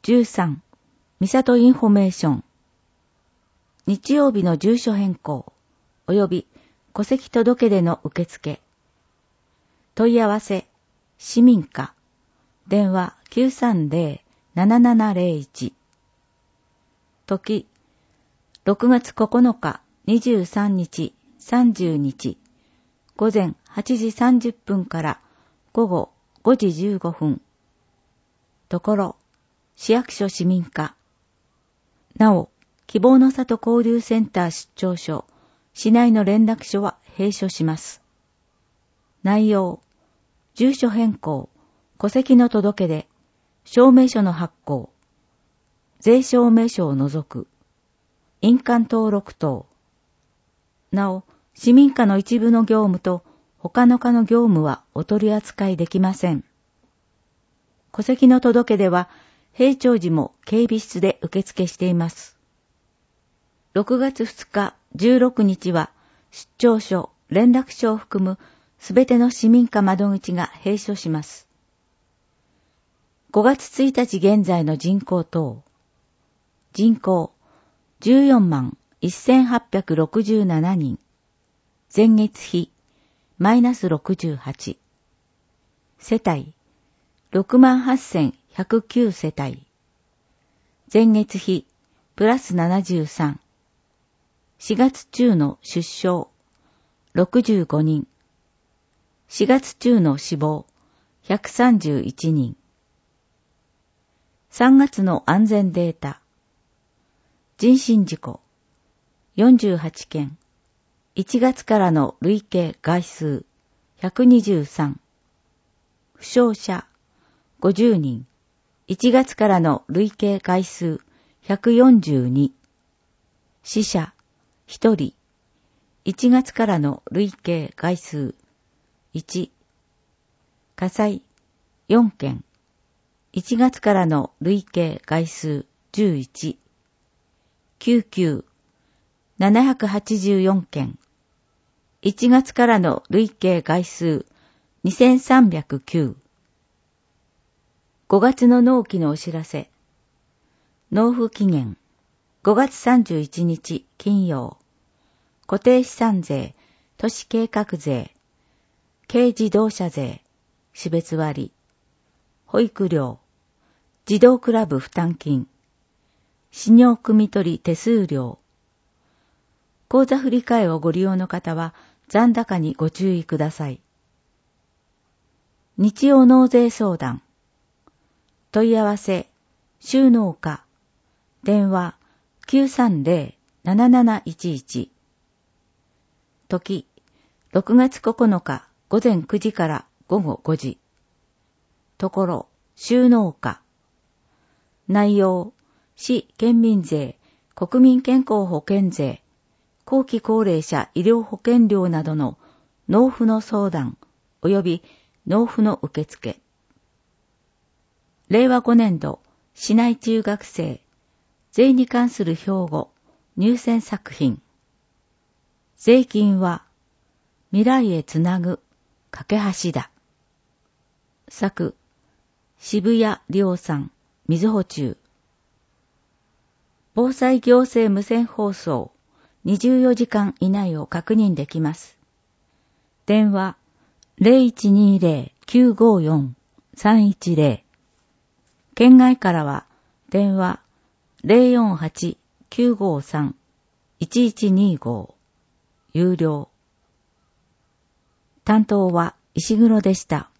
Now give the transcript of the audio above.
13、三郷インフォメーション。日曜日の住所変更、及び戸籍届出の受付。問い合わせ、市民課。電話 930-7701。時、6月9日、23日、30日。午前8時30分から午後5時15分。ところ、市役所市民課。なお、希望の里交流センター出張所、市内の連絡所は閉所します。内容、住所変更、戸籍の届け出、証明書の発行、税証明書を除く、印鑑登録等。なお、市民課の一部の業務と他の課の業務はお取り扱いできません。戸籍の届け出は、平長寺も警備室で受付しています。6月2日、16日は、出張所、連絡所を含むすべての市民課窓口が閉所します。5月1日現在の人口等。人口、14万1867人。前月比、マイナス68。世帯、68,109世帯。前月比、プラス73。4月中の出生、65人。4月中の死亡、131人。3月の安全データ。人身事故、48件。1月からの累計外数、123。負傷者、50人。1月からの累計回数142。死者1人。1月からの累計回数1。火災4件。1月からの累計回数11。救急784件。1月からの累計回数2309。5月の納期のお知らせ。納付期限。5月31日金曜。固定資産税、都市計画税、軽自動車税、種別割、保育料、児童クラブ負担金、使用汲み取り手数料。口座振替をご利用の方は残高にご注意ください。日曜納税相談。問い合わせ、収納課、電話 930-7711。時、6月9日午前9時から午後5時。ところ、収納課。内容、市県民税、国民健康保険税、後期高齢者医療保険料などの納付の相談及び納付の受付。令和5年度、市内中学生、税に関する標語、入選作品。税金は、未来へつなぐ、架け橋だ。作、渋谷亮さん、みずほ中。防災行政無線放送、24時間以内を確認できます。電話、0120-954-310。県外からは、電話、048-953-1125。有料。担当は石黒でした。